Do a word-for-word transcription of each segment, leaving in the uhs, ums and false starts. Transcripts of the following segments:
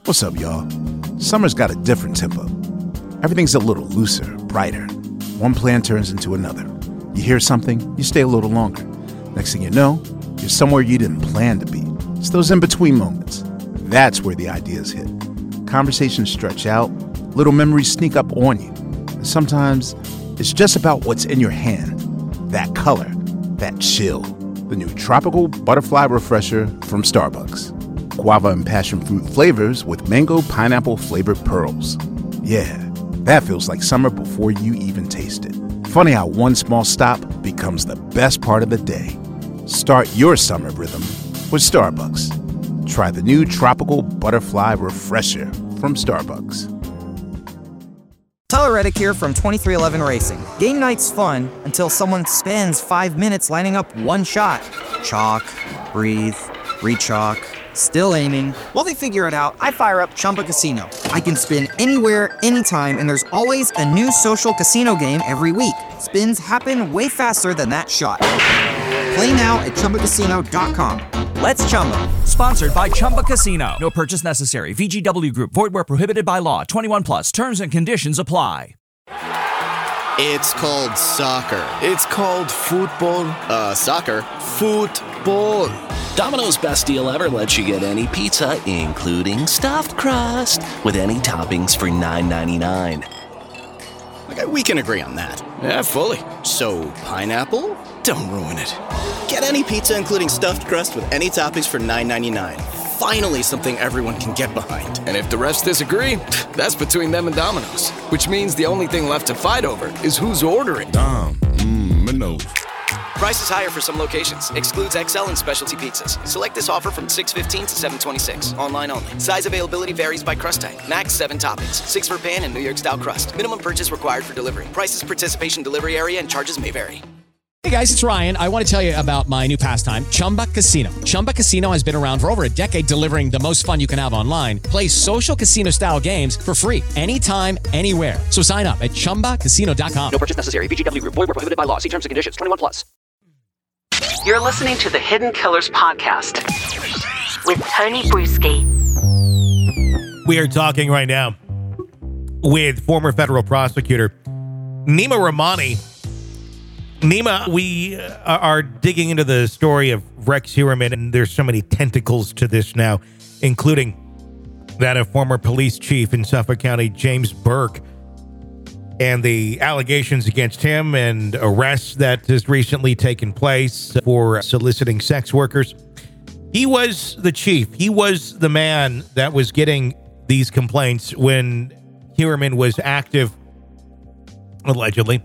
What's up, y'all? Summer's got a different tempo. Everything's a little looser, brighter. One plan turns into another. You hear something, you stay a little longer. Next thing you know, you're somewhere you didn't plan to be. It's those in-between moments. That's where the ideas hit. Conversations stretch out, little memories sneak up on you. And sometimes it's just about what's in your hand. That color, that chill. The new Tropical Butterfly Refresher from Starbucks. Guava and passion fruit flavors with mango pineapple flavored pearls. Yeah, that feels like summer before you even taste it. Funny how one small stop becomes the best part of the day. Start your summer rhythm with Starbucks. Try the new Tropical Butterfly Refresher from Starbucks. Tyler Reddick here from twenty-three eleven Racing. Game night's fun until someone spends five minutes lining up one shot. Chalk, breathe, re-chalk, still aiming. While they figure it out, I fire up Chumba Casino. I can spin anywhere, anytime, and there's always a new social casino game every week. Spins happen way faster than that shot. Play now at Chumba Casino dot com. Let's Chumba. Sponsored by Chumba Casino. No purchase necessary. V G W Group. Void where prohibited by law. twenty-one plus. Terms and conditions apply. It's called soccer. It's called football. Uh, soccer. Football. Domino's best deal ever lets you get any pizza, including stuffed crust, with any toppings for nine ninety-nine. Okay, we can agree on that. Yeah, fully. So, pineapple? Don't ruin it. Get any pizza, including stuffed crust, with any toppings for nine ninety-nine. Finally, something everyone can get behind. And if the refs disagree, that's between them and Domino's. Which means the only thing left to fight over is who's ordering. Dom, mmm, Minos. Price is higher for some locations. Excludes X L and specialty pizzas. Select this offer from six fifteen to seven twenty-six. Online only. Size availability varies by crust type. Max seven toppings. Six for pan and New York style crust. Minimum purchase required for delivery. Prices, participation, delivery area, and charges may vary. Hey guys, it's Ryan. I want to tell you about my new pastime, Chumba Casino. Chumba Casino has been around for over a decade, delivering the most fun you can have online. Play social casino style games for free anytime, anywhere. So sign up at Chumba Casino dot com. No purchase necessary. V G W Group. Void where prohibited by law. See terms and conditions. twenty-one plus. You're listening to the Hidden Killers podcast with Tony Bruschi. We are talking right now with former federal prosecutor Nima Rahmani. Nima, we are digging into the story of Rex Heuermann, and there's so many tentacles to this now, including that of former police chief in Suffolk County, James Burke, and the allegations against him and arrests that has recently taken place for soliciting sex workers. He was the chief. He was the man that was getting these complaints when Heuermann was active, allegedly.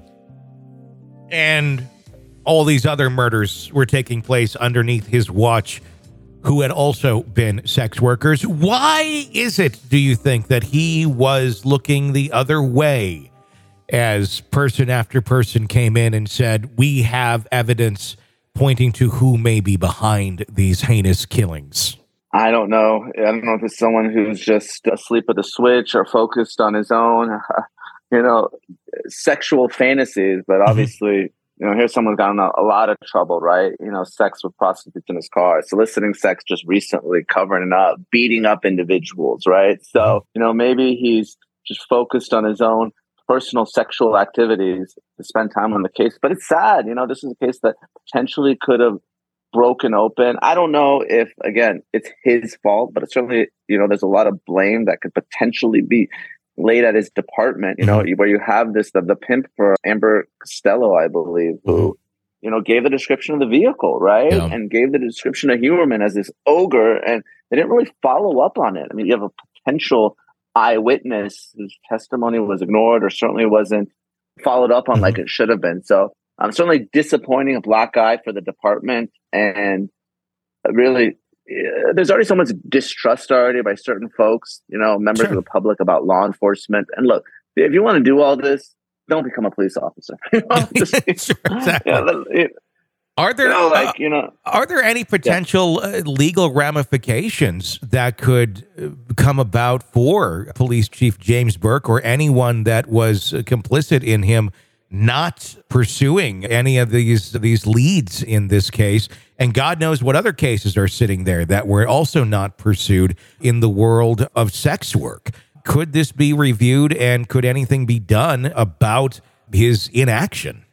And all these other murders were taking place underneath his watch, who had also been sex workers. Why is it, do you think, that he was looking the other way as person after person came in and said, we have evidence pointing to who may be behind these heinous killings? I don't know. I don't know if it's someone who's just asleep at the switch or focused on his own, you know, sexual fantasies. But obviously, you know, here's someone gotten a, a lot of trouble, right? You know, sex with prostitutes in his car, soliciting sex just recently, covering it up, beating up individuals, right? So, you know, maybe he's just focused on his own personal sexual activities to spend time on the case. But it's sad, you know, this is a case that potentially could have broken open. I don't know if, again, it's his fault, but it's certainly, you know, there's a lot of blame that could potentially be laid at his department, you know, mm-hmm. where you have this, the, the pimp for Amber Costello, I believe, who, mm-hmm. you know, gave the description of the vehicle, right? Yeah. And gave the description of Heuermann as this ogre, and they didn't really follow up on it. I mean, you have a potential eyewitness whose testimony was ignored or certainly wasn't followed up on mm-hmm. like it should have been. So I'm um, certainly disappointing, a black eye for the department, and really, uh, there's already so much distrust already by certain folks, you know, members sure. of the public about law enforcement. And look, if you want to do all this, don't become a police officer. You know, just, sure, exactly. Yeah, it, Are there you know, like, uh, you know, are there any potential yeah. uh, legal ramifications that could uh, come about for Police Chief James Burke or anyone that was uh, complicit in him not pursuing any of these these leads in this case And God knows what other cases are sitting there that were also not pursued in the world of sex work. Could this be reviewed, and could anything be done about his inaction?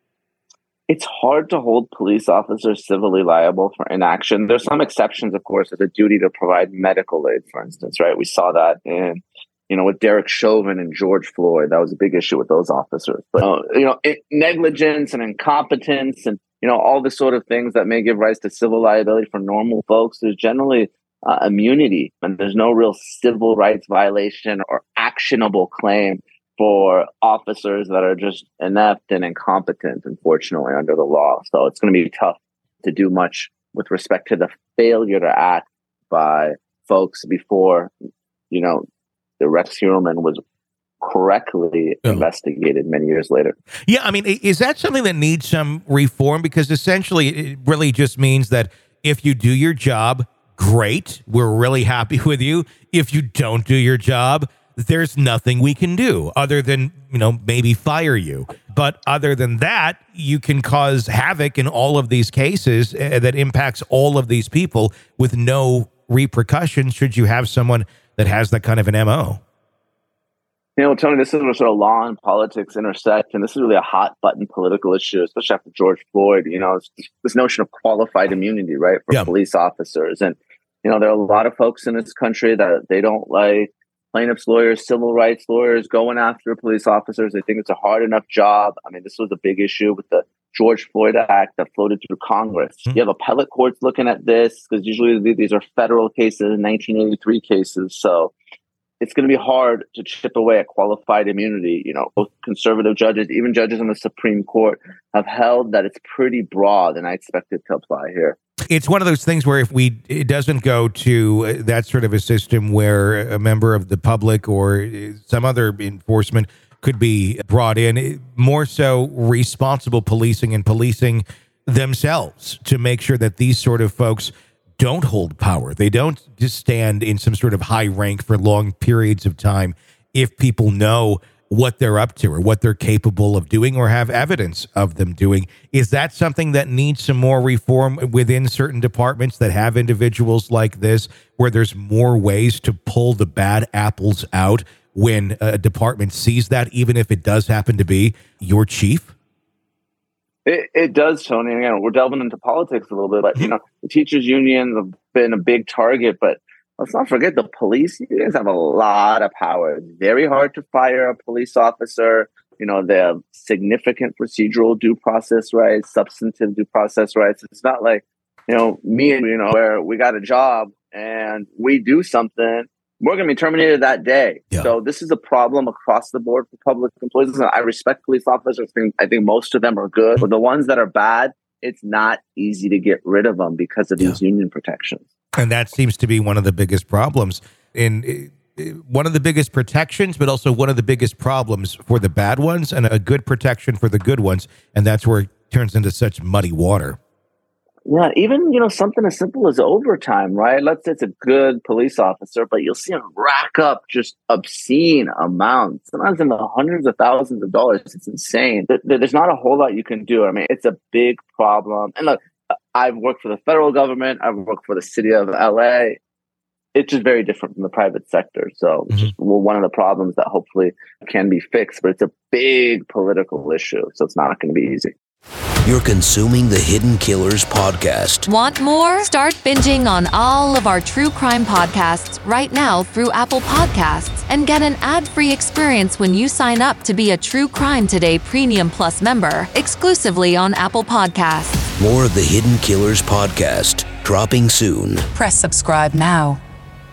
It's hard to hold police officers civilly liable for inaction. There's some exceptions, of course, of the duty to provide medical aid, for instance, right? We saw that in, you know, with Derek Chauvin and George Floyd. That was a big issue with those officers. But, uh, you know, it, negligence and incompetence and, you know, all the sort of things that may give rise to civil liability for normal folks, there's generally uh, immunity, and there's no real civil rights violation or actionable claim for officers that are just inept and incompetent, unfortunately, under the law. So it's going to be tough to do much with respect to the failure to act by folks before, you know, the Rex Heuermann was correctly oh. investigated many years later. Yeah, I mean, is that something that needs some reform? Because essentially it really just means that if you do your job, great, we're really happy with you. If you don't do your job, there's nothing we can do other than, you know, maybe fire you. But other than that, you can cause havoc in all of these cases uh, that impacts all of these people with no repercussions should you have someone that has that kind of an M O. You know, Tony, this is where sort of law and politics intersect, and this is really a hot button political issue, especially after George Floyd. You know, it's this notion of qualified immunity, right, for yeah. police officers. And, you know, there are a lot of folks in this country that they don't like plaintiffs' lawyers, civil rights lawyers going after police officers. They think it's a hard enough job. I mean, this was a big issue with the George Floyd Act that floated through Congress. Mm-hmm. You have appellate courts looking at this because usually these are federal cases, nineteen eighty-three cases. So it's going to be hard to chip away at qualified immunity. You know, both conservative judges, even judges on the Supreme Court, have held that it's pretty broad, and I expect it to apply here. It's one of those things where if we it doesn't go to that sort of a system where a member of the public or some other enforcement could be brought in, more so responsible policing and policing themselves to make sure that these sort of folks don't hold power. They don't just stand in some sort of high rank for long periods of time if people know what they're up to or what they're capable of doing or have evidence of them doing. Is that something that needs some more reform within certain departments that have individuals like this, where there's more ways to pull the bad apples out when a department sees that, even if it does happen to be your chief? It, it does, Tony. Again, we're delving into politics a little bit, but, you know, the teachers' unions have been a big target, but let's not forget the police unions have a lot of power. It's very hard to fire a police officer. You know, they have significant procedural due process rights, substantive due process rights. It's not like, you know, me and, you know, where we got a job and we do something, we're going to be terminated that day. Yeah. So this is a problem across the board for public employees. And I respect police officers. I think most of them are good. But the ones that are bad, it's not easy to get rid of them because of these yeah. union protections. And that seems to be one of the biggest problems in one of the biggest protections, but also one of the biggest problems for the bad ones and a good protection for the good ones. And that's where it turns into such muddy water. Yeah, even, you know, something as simple as overtime, right? Let's say it's a good police officer, but you'll see him rack up just obscene amounts, sometimes in the hundreds of thousands of dollars. It's insane. There's not a whole lot you can do. I mean, it's a big problem. And look, I've worked for the federal government. I've worked for the city of L A. It's just very different from the private sector. So it's just one of the problems that hopefully can be fixed, but it's a big political issue. So it's not going to be easy. You're consuming the Hidden Killers podcast. Want more? Start binging on all of our true crime podcasts right now through Apple Podcasts and get an ad-free experience when you sign up to be a True Crime Today Premium Plus member exclusively on Apple Podcasts. More of the Hidden Killers podcast dropping soon. Press subscribe now.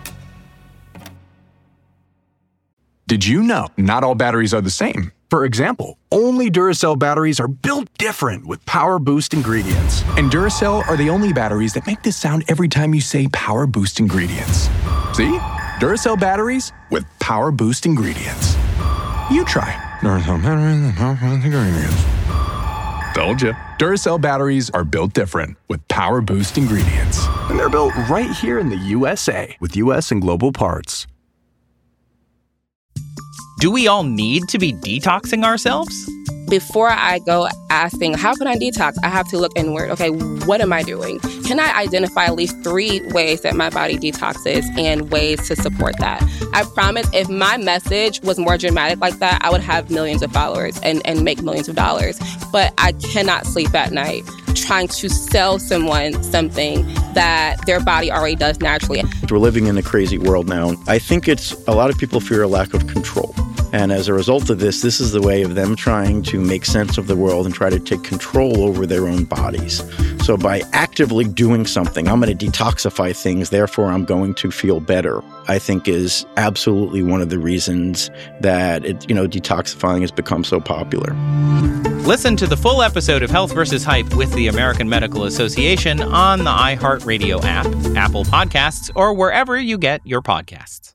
Did you know not all batteries are the same? For example, only Duracell batteries are built different with Power Boost ingredients. And Duracell are the only batteries that make this sound every time you say Power Boost ingredients. See? Duracell batteries with Power Boost ingredients. You try. Duracell batteries with Power Boost ingredients. Told you. Duracell batteries are built different with Power Boost ingredients. And they're built right here in the U S A with U S and global parts. Do we all need to be detoxing ourselves? before I go asking, how can I detox? I have to look inward. Okay, what am I doing? Can I identify at least three ways that my body detoxes and ways to support that? I promise if my message was more dramatic like that, I would have millions of followers and, and make millions of dollars. But I cannot sleep at night trying to sell someone something that their body already does naturally. We're living in a crazy world now. I think it's a lot of people fear a lack of control. And as a result of this, this is the way of them trying to make sense of the world and try to take control over their own bodies. So by actively doing something, I'm going to detoxify things, therefore I'm going to feel better, I think is absolutely one of the reasons that it, you know, detoxifying has become so popular. Listen to the full episode of Health versus. Hype with the American Medical Association on the iHeartRadio app, Apple Podcasts, or wherever you get your podcasts.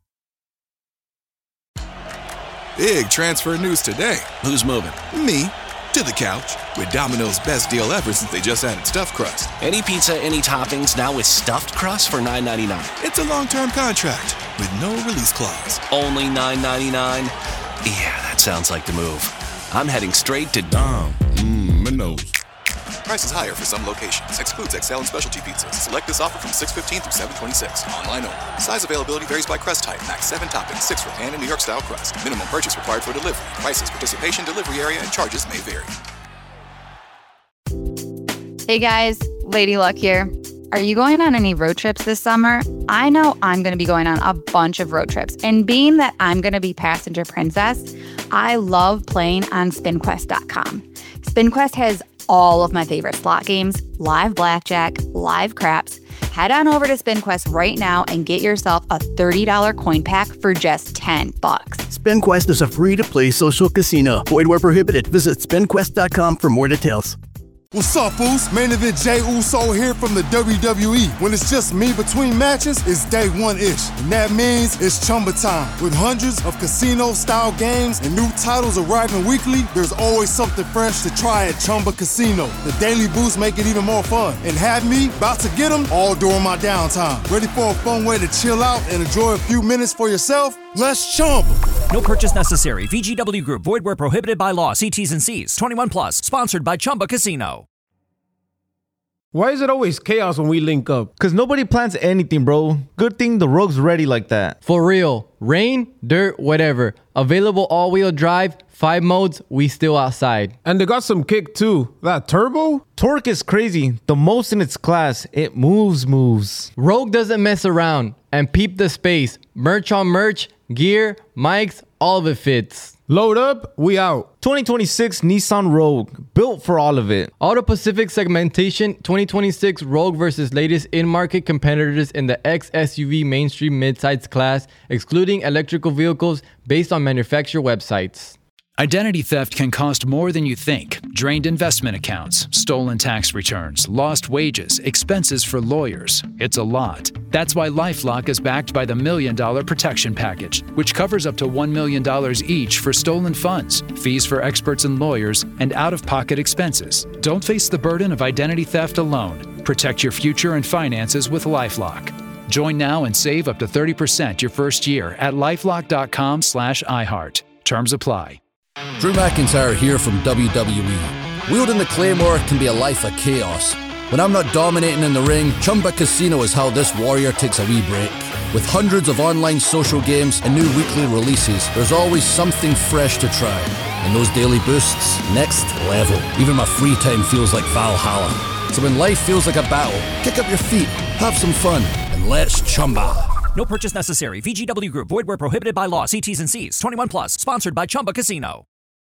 Big transfer news today. Who's moving? Me. To the couch. With Domino's best deal ever since they just added Stuffed Crust. Any pizza, any toppings, now with Stuffed Crust for nine ninety-nine. It's a long-term contract with no release clause. Only nine ninety-nine? Yeah, that sounds like the move. I'm heading straight to Dom. Mmm, Minos. Prices higher for some locations. Excludes X L and specialty pizzas. Select this offer from six fifteen through seven twenty-six. Online only. Size availability varies by crust type. Max seven toppings, six for pan and New York style crust. Minimum purchase required for delivery. Prices, participation, delivery area, and charges may vary. Hey guys, Lady Luck here. Are you going on any road trips this summer? I know I'm going to be going on a bunch of road trips. And being that I'm going to be passenger princess, I love playing on spin quest dot com. SpinQuest has all of my favorite slot games, live blackjack, live craps. Head on over to SpinQuest right now and get yourself a thirty dollars coin pack for just ten bucks. SpinQuest is a free-to-play social casino. Void where prohibited. Visit spin quest dot com for more details. What's up, Foos? Main event Jey Uso here from the W W E. When it's just me between matches, it's day one-ish. And that means it's Chumba time. With hundreds of casino-style games and new titles arriving weekly, there's always something fresh to try at Chumba Casino. The daily boosts make it even more fun. And have me about to get them all during my downtime. Ready for a fun way to chill out and enjoy a few minutes for yourself? Let's Chumba. No purchase necessary. V G W Group. Void where prohibited by law. See T's and C's. twenty-one plus. Sponsored by Chumba Casino. Why is it always chaos when we link up? Because nobody plans anything, bro. Good thing the Rogue's ready like that. For real. Rain, dirt, whatever. Available all-wheel drive, five modes, we still outside. And they got some kick too. That turbo? Torque is crazy. The most in its class. It moves, moves. Rogue doesn't mess around. And peep the space. Merch on merch, gear, mics, all of it fits. Load up, we out. twenty twenty-six Nissan Rogue, built for all of it. Auto Pacific segmentation, twenty twenty-six Rogue versus latest in-market competitors in the X S U V mainstream midsize class, excluding electrical vehicles based on manufacturer websites. Identity theft can cost more than you think. Drained investment accounts, stolen tax returns, lost wages, expenses for lawyers. It's a lot. That's why LifeLock is backed by the Million Dollar Protection Package, which covers up to one million dollars each for stolen funds, fees for experts and lawyers, and out-of-pocket expenses. Don't face the burden of identity theft alone. Protect your future and finances with LifeLock. Join now and save up to thirty percent your first year at lifelock.com slash iHeart. Terms apply. Drew McIntyre here from W W E. Wielding the Claymore can be a life of chaos. When I'm not dominating in the ring, Chumba Casino is how this warrior takes a wee break. With hundreds of online social games and new weekly releases, there's always something fresh to try. And those daily boosts, next level. Even my free time feels like Valhalla. So when life feels like a battle, kick up your feet, have some fun, and let's Chumba. No purchase necessary. V G W Group. Void where prohibited by law. See T's and C's. twenty-one plus. Sponsored by Chumba Casino.